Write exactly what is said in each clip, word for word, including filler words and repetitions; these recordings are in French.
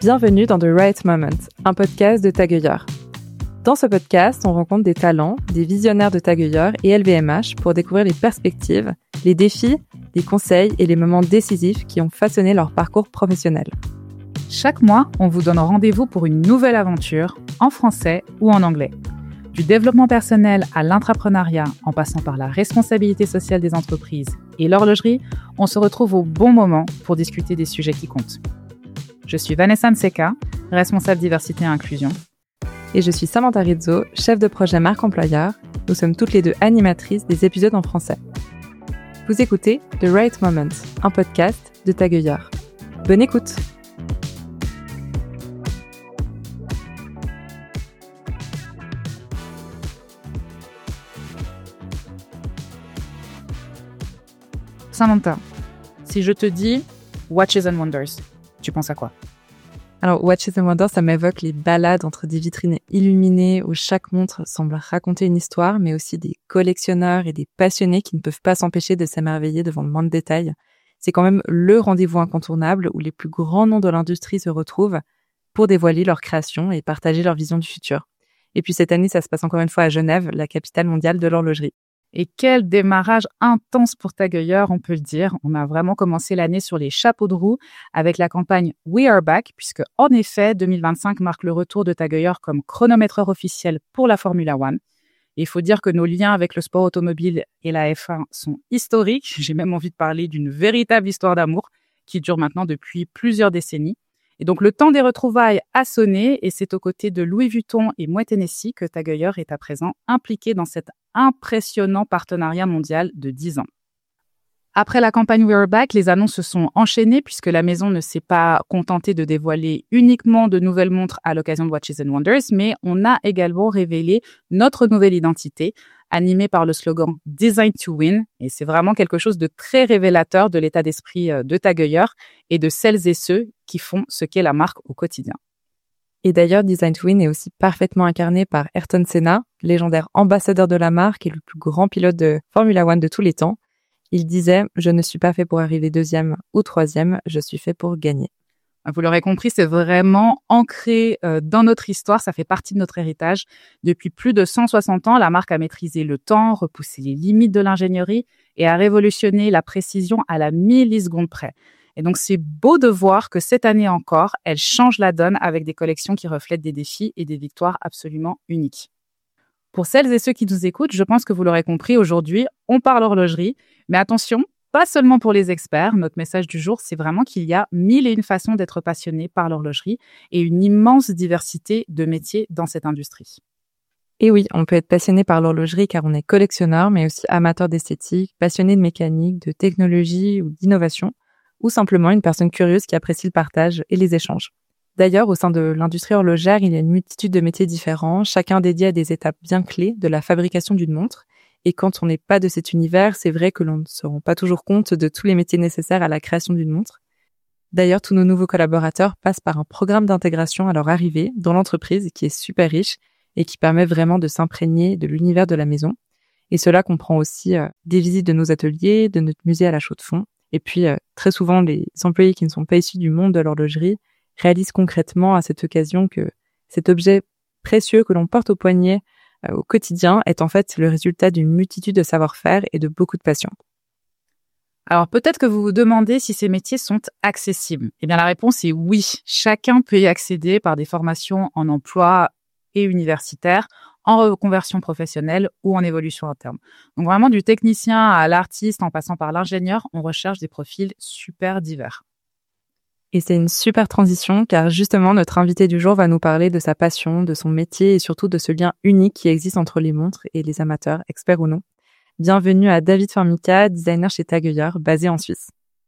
Bienvenue dans The Right Moment, un podcast de Tagueilleur. Dans ce podcast, on rencontre des talents, des visionnaires de Tagueilleur et L V M H pour découvrir les perspectives, les défis, les conseils et les moments décisifs qui ont façonné leur parcours professionnel. Chaque mois, on vous donne rendez-vous pour une nouvelle aventure, en français ou en anglais. Du développement personnel à l'entrepreneuriat, en passant par la responsabilité sociale des entreprises et l'horlogerie, on se retrouve au bon moment pour discuter des sujets qui comptent. Je suis Vanessa Nseka, responsable diversité et inclusion. Et je suis Samantha Rizzo, chef de projet marque employeur. Nous sommes toutes les deux animatrices des épisodes en français. Vous écoutez The Right Moment, un podcast de Tagueilleur. Bonne écoute! Samantha, si je te dis Watches and Wonders, tu penses à quoi? Alors, Watches and Wonders, ça m'évoque les balades entre des vitrines illuminées où chaque montre semble raconter une histoire, mais aussi des collectionneurs et des passionnés qui ne peuvent pas s'empêcher de s'émerveiller devant le moindre détail. C'est quand même le rendez-vous incontournable où les plus grands noms de l'industrie se retrouvent pour dévoiler leurs créations et partager leur vision du futur. Et puis cette année, ça se passe encore une fois à Genève, la capitale mondiale de l'horlogerie. Et quel démarrage intense pour Tagueilleur, on peut le dire. On a vraiment commencé l'année sur les chapeaux de roue avec la campagne We Are Back, puisque en effet, deux mille vingt-cinq marque le retour de Tagueilleur comme chronométreur officiel pour la Formule un. Et il faut dire que nos liens avec le sport automobile et la F un sont historiques. J'ai même envie de parler d'une véritable histoire d'amour qui dure maintenant depuis plusieurs décennies. Et donc, le temps des retrouvailles a sonné et c'est aux côtés de Louis Vuitton et Moet Hennessy que Tagueilleur est à présent impliqué dans cet impressionnant partenariat mondial de dix ans. Après la campagne We Are Back, les annonces se sont enchaînées puisque la maison ne s'est pas contentée de dévoiler uniquement de nouvelles montres à l'occasion de Watches and Wonders, mais on a également révélé notre nouvelle identité, animée par le slogan « Design to Win ». Et c'est vraiment quelque chose de très révélateur de l'état d'esprit de Tagueilleur et de celles et ceux qui font ce qu'est la marque au quotidien. Et d'ailleurs, Design to Win est aussi parfaitement incarné par Ayrton Senna, légendaire ambassadeur de la marque et le plus grand pilote de Formule un de tous les temps. Il disait « Je ne suis pas fait pour arriver deuxième ou troisième, je suis fait pour gagner ». Vous l'aurez compris, c'est vraiment ancré euh, dans notre histoire, ça fait partie de notre héritage. Depuis plus de cent soixante ans, la marque a maîtrisé le temps, repoussé les limites de l'ingénierie et a révolutionné la précision à la milliseconde près. Et donc, c'est beau de voir que cette année encore, elle change la donne avec des collections qui reflètent des défis et des victoires absolument uniques. Pour celles et ceux qui nous écoutent, je pense que vous l'aurez compris, aujourd'hui, on parle horlogerie. Mais attention, pas seulement pour les experts. Notre message du jour, c'est vraiment qu'il y a mille et une façons d'être passionné par l'horlogerie et une immense diversité de métiers dans cette industrie. Et oui, on peut être passionné par l'horlogerie car on est collectionneur, mais aussi amateur d'esthétique, passionné de mécanique, de technologie ou d'innovation, ou simplement une personne curieuse qui apprécie le partage et les échanges. D'ailleurs, au sein de l'industrie horlogère, il y a une multitude de métiers différents, chacun dédié à des étapes bien clés de la fabrication d'une montre. Et quand on n'est pas de cet univers, c'est vrai que l'on ne se rend pas toujours compte de tous les métiers nécessaires à la création d'une montre. D'ailleurs, tous nos nouveaux collaborateurs passent par un programme d'intégration à leur arrivée dans l'entreprise qui est super riche et qui permet vraiment de s'imprégner de l'univers de la maison. Et cela comprend aussi euh, des visites de nos ateliers, de notre musée à la Chaux-de-Fonds. Et puis, euh, très souvent, les employés qui ne sont pas issus du monde de l'horlogerie réalisent concrètement à cette occasion que cet objet précieux que l'on porte au poignet au quotidien est en fait le résultat d'une multitude de savoir-faire et de beaucoup de passion. Alors peut-être que vous vous demandez si ces métiers sont accessibles. Eh bien la réponse est oui. Chacun peut y accéder par des formations en emploi et universitaire, en reconversion professionnelle ou en évolution interne. Donc vraiment du technicien à l'artiste en passant par l'ingénieur, on recherche des profils super divers. Et c'est une super transition car justement notre invité du jour va nous parler de sa passion, de son métier et surtout de ce lien unique qui existe entre les montres et les amateurs, experts ou non. Bienvenue à David Formica, designer chez Tagueilleur, basé en Suisse.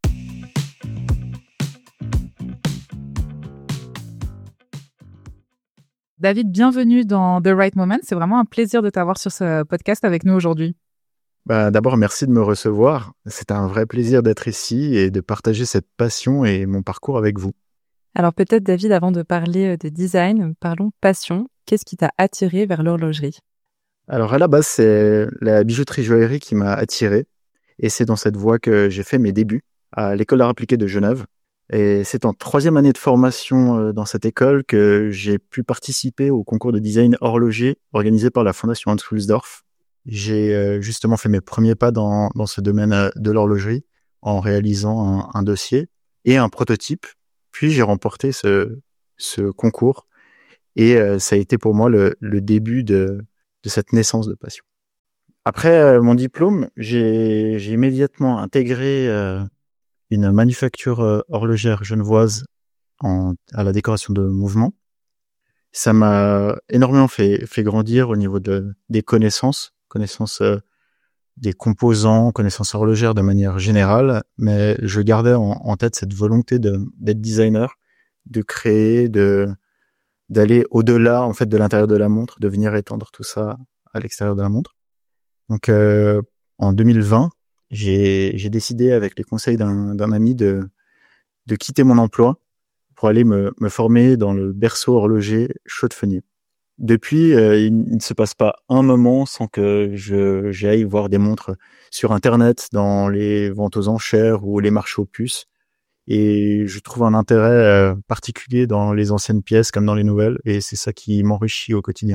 David, bienvenue dans The Right Moment. C'est vraiment un plaisir de t'avoir sur ce podcast avec nous aujourd'hui. Bah, d'abord, merci de me recevoir. C'est un vrai plaisir d'être ici et de partager cette passion et mon parcours avec vous. Alors peut-être David, avant de parler de design, parlons passion. Qu'est-ce qui t'a attiré vers l'horlogerie ? Alors à la base, c'est la bijouterie joaillerie qui m'a attiré et c'est dans cette voie que j'ai fait mes débuts à l'école d'art appliqué de Genève. Et c'est en troisième année de formation euh, dans cette école que j'ai pu participer au concours de design horloger organisé par la Fondation Hans Wilsdorf. J'ai euh, justement fait mes premiers pas dans, dans ce domaine euh, de l'horlogerie en réalisant un, un dossier et un prototype. Puis j'ai remporté ce, ce concours et euh, ça a été pour moi le, le début de, de cette naissance de passion. Après euh, mon diplôme, j'ai, j'ai immédiatement intégré euh, une manufacture euh, horlogère genevoise en, à la décoration de mouvements. Ça m'a énormément fait, fait grandir au niveau de, des connaissances, connaissances euh, des composants, connaissances horlogères de manière générale, mais je gardais en, en tête cette volonté de, d'être designer, de créer, de d'aller au-delà en fait de l'intérieur de la montre, de venir étendre tout ça à l'extérieur de la montre. Donc euh, en deux mille vingt, j'ai, j'ai décidé avec les conseils d'un, d'un ami de, de quitter mon emploi pour aller me, me former dans le berceau horloger Chaux-de-Feniers. Depuis, euh, il ne se passe pas un moment sans que je j'aille voir des montres sur Internet, dans les ventes aux enchères ou les marchés aux puces. Et je trouve un intérêt euh, particulier dans les anciennes pièces comme dans les nouvelles. Et c'est ça qui m'enrichit au quotidien.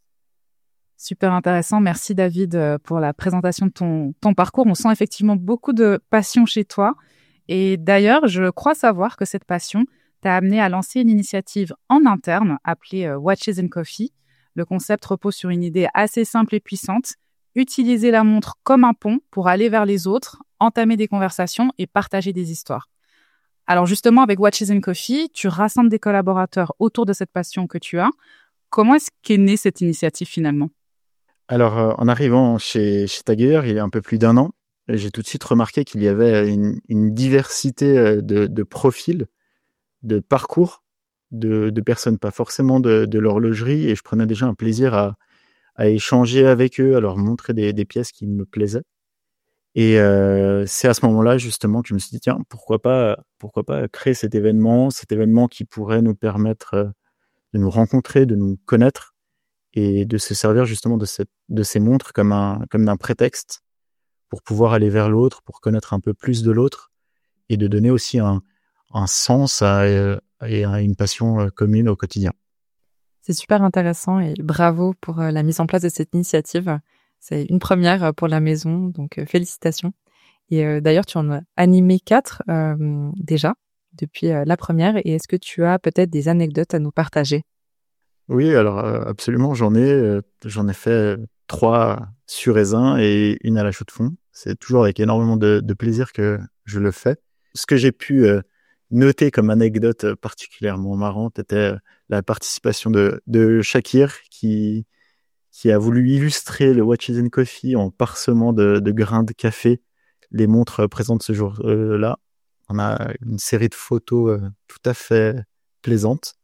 Super intéressant. Merci David pour la présentation de ton, ton parcours. On sent effectivement beaucoup de passion chez toi. Et d'ailleurs, je crois savoir que cette passion t'a amené à lancer une initiative en interne appelée euh, Watches and Coffee. Le concept repose sur une idée assez simple et puissante. Utiliser la montre comme un pont pour aller vers les autres, entamer des conversations et partager des histoires. Alors justement, avec Watches and Coffee, tu rassembles des collaborateurs autour de cette passion que tu as. Comment est-ce qu'est née cette initiative finalement ? Alors, euh, en arrivant chez, chez Taguer, il y a un peu plus d'un an, j'ai tout de suite remarqué qu'il y avait une, une diversité de, de profils, de parcours, de, de personnes, pas forcément de, de l'horlogerie, et je prenais déjà un plaisir à, à échanger avec eux, à leur montrer des, des pièces qui me plaisaient. Et euh, c'est à ce moment-là justement que je me suis dit tiens, pourquoi pas, pourquoi pas créer cet événement, cet événement qui pourrait nous permettre de nous rencontrer, de nous connaître et de se servir justement de cette, de ces montres comme un, comme d'un prétexte pour pouvoir aller vers l'autre, pour connaître un peu plus de l'autre et de donner aussi un, un sens à, et à une passion commune au quotidien. C'est super intéressant et bravo pour la mise en place de cette initiative. C'est une première pour la maison, donc euh, félicitations. Et euh, d'ailleurs, tu en as animé quatre euh, déjà depuis euh, la première. Et est-ce que tu as peut-être des anecdotes à nous partager ? Oui, alors euh, absolument, j'en ai, euh, j'en ai fait trois sur raisin et une à la chaux de fond. C'est toujours avec énormément de, de plaisir que je le fais. Ce que j'ai pu euh, noter comme anecdote particulièrement marrante était la participation de, de Shakir qui qui a voulu illustrer le Watches and Coffee en parsemant de, de grains de café les montres présentes ce jour-là. On a une série de photos euh, tout à fait plaisantes.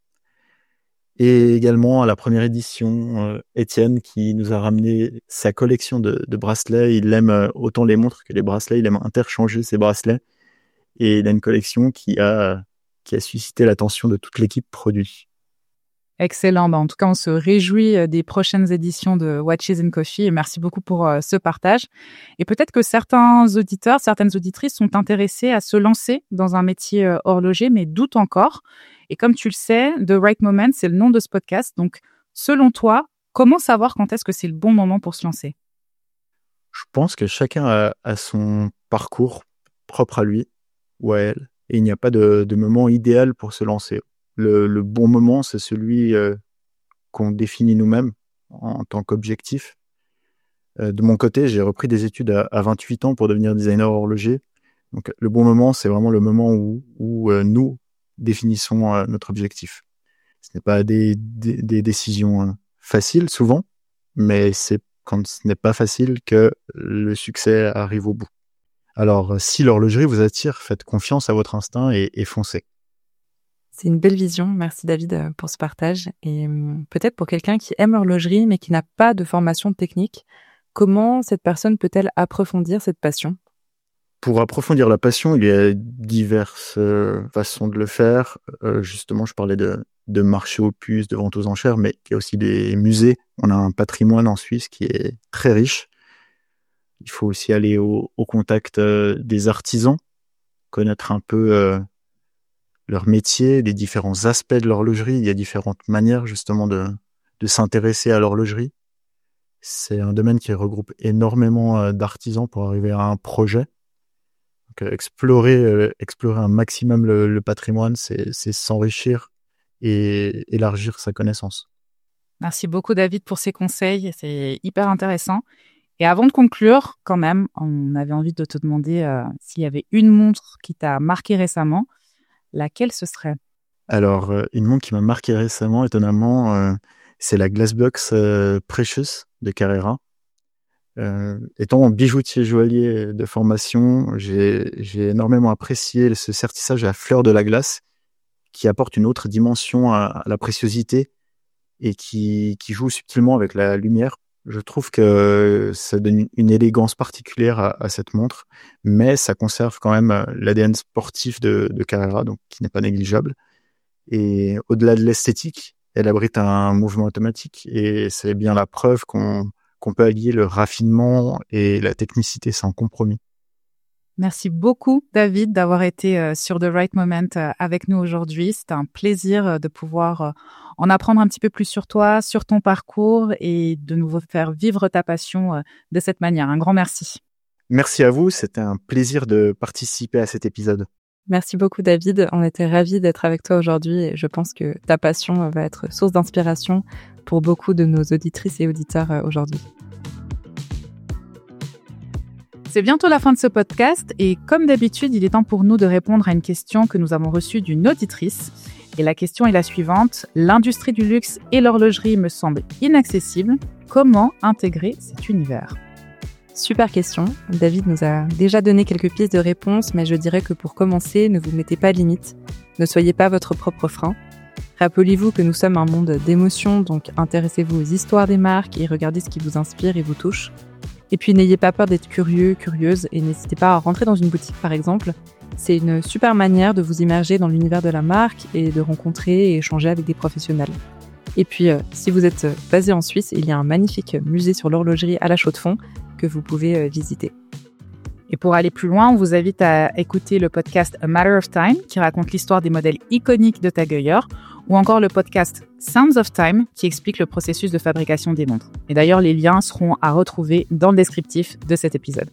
Et également à la première édition, euh, Étienne qui nous a ramené sa collection de, de bracelets. Il aime euh, autant les montres que les bracelets. Il aime interchanger ses bracelets. Et il a une collection qui a, qui a suscité l'attention de toute l'équipe produit. Excellent. Bah, en tout cas, on se réjouit des prochaines éditions de Watches and Coffee et merci beaucoup pour euh, ce partage. Et peut-être que certains auditeurs, certaines auditrices sont intéressés à se lancer dans un métier euh, horloger, mais doutent encore. Et comme tu le sais, The Right Moment, c'est le nom de ce podcast. Donc, selon toi, comment savoir quand est-ce que c'est le bon moment pour se lancer ? Je pense que chacun a, a son parcours propre à lui ou à elle. Et il n'y a pas de, de moment idéal pour se lancer. Le, le bon moment, c'est celui euh, qu'on définit nous-mêmes en, en tant qu'objectif. Euh, de mon côté, j'ai repris des études à, à vingt-huit ans pour devenir designer horloger. Donc, le bon moment, c'est vraiment le moment où, où euh, nous définissons euh, notre objectif. Ce n'est pas des, des, des décisions euh, faciles, souvent, mais c'est quand ce n'est pas facile que le succès arrive au bout. Alors, si l'horlogerie vous attire, faites confiance à votre instinct et, et foncez. C'est une belle vision. Merci David pour ce partage. Et peut-être pour quelqu'un qui aime l'horlogerie mais qui n'a pas de formation technique, comment cette personne peut-elle approfondir cette passion ? Pour approfondir la passion, il y a diverses euh, façons de le faire. Euh, justement, je parlais de, de marché aux puces, de vente aux enchères, mais il y a aussi des musées. On a un patrimoine en Suisse qui est très riche. Il faut aussi aller au, au contact euh, des artisans, connaître un peu euh, leur métier, les différents aspects de l'horlogerie. Il y a différentes manières justement de, de s'intéresser à l'horlogerie. C'est un domaine qui regroupe énormément d'artisans pour arriver à un projet. Donc, euh, explorer, euh, explorer un maximum le, le patrimoine, c'est, c'est s'enrichir et élargir sa connaissance. Merci beaucoup, David, pour ces conseils. C'est hyper intéressant. Et avant de conclure, quand même, on avait envie de te demander euh, s'il y avait une montre qui t'a marqué récemment, laquelle ce serait? Alors, euh, une montre qui m'a marqué récemment, étonnamment, euh, c'est la Glassbox euh, Precious de Carrera. Euh, étant bijoutier joaillier de formation, j'ai, j'ai énormément apprécié ce sertissage à la fleur de la glace qui apporte une autre dimension à, à la préciosité et qui, qui joue subtilement avec la lumière. Je trouve que ça donne une élégance particulière à, à cette montre, mais ça conserve quand même l'A D N sportif de, de Carrera, donc qui n'est pas négligeable. Et au-delà de l'esthétique, elle abrite un mouvement automatique et c'est bien la preuve qu'on, qu'on peut allier le raffinement et la technicité sans compromis. Merci beaucoup, David, d'avoir été euh, sur The Right Moment euh, avec nous aujourd'hui. C'était un plaisir euh, de pouvoir euh, en apprendre un petit peu plus sur toi, sur ton parcours et de nous faire vivre ta passion euh, de cette manière. Un grand merci. Merci à vous, c'était un plaisir de participer à cet épisode. Merci beaucoup, David. On était ravis d'être avec toi aujourd'hui et je pense que ta passion va être source d'inspiration pour beaucoup de nos auditrices et auditeurs euh, aujourd'hui. C'est bientôt la fin de ce podcast et comme d'habitude, il est temps pour nous de répondre à une question que nous avons reçue d'une auditrice. Et la question est la suivante. L'industrie du luxe et l'horlogerie me semblent inaccessibles. Comment intégrer cet univers ? Super question. David nous a déjà donné quelques pistes de réponse, mais je dirais que pour commencer, ne vous mettez pas de limites. Ne soyez pas votre propre frein. Rappelez-vous que nous sommes un monde d'émotions, donc intéressez-vous aux histoires des marques et regardez ce qui vous inspire et vous touche. Et puis n'ayez pas peur d'être curieux, curieuse, et n'hésitez pas à rentrer dans une boutique par exemple. C'est une super manière de vous immerger dans l'univers de la marque et de rencontrer et échanger avec des professionnels. Et puis, euh, si vous êtes basé en Suisse, il y a un magnifique musée sur l'horlogerie à la Chaux-de-Fonds que vous pouvez euh, visiter. Et pour aller plus loin, on vous invite à écouter le podcast A Matter of Time qui raconte l'histoire des modèles iconiques de Tag Heuer ou encore le podcast Sounds of Time qui explique le processus de fabrication des montres. Et d'ailleurs, les liens seront à retrouver dans le descriptif de cet épisode.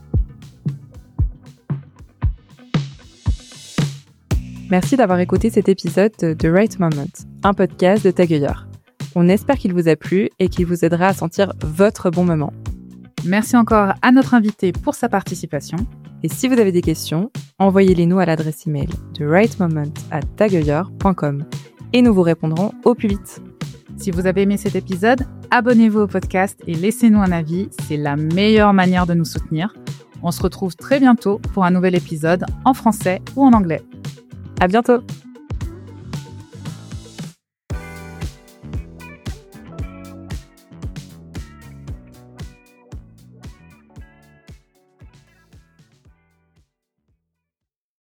Merci d'avoir écouté cet épisode de The Right Moment, un podcast de Tag Heuer. On espère qu'il vous a plu et qu'il vous aidera à sentir votre bon moment. Merci encore à notre invité pour sa participation. Et si vous avez des questions, envoyez-les nous à l'adresse email de rightmoment arobase tag heuer point com et nous vous répondrons au plus vite. Si vous avez aimé cet épisode, abonnez-vous au podcast et laissez-nous un avis. C'est la meilleure manière de nous soutenir. On se retrouve très bientôt pour un nouvel épisode en français ou en anglais. À bientôt!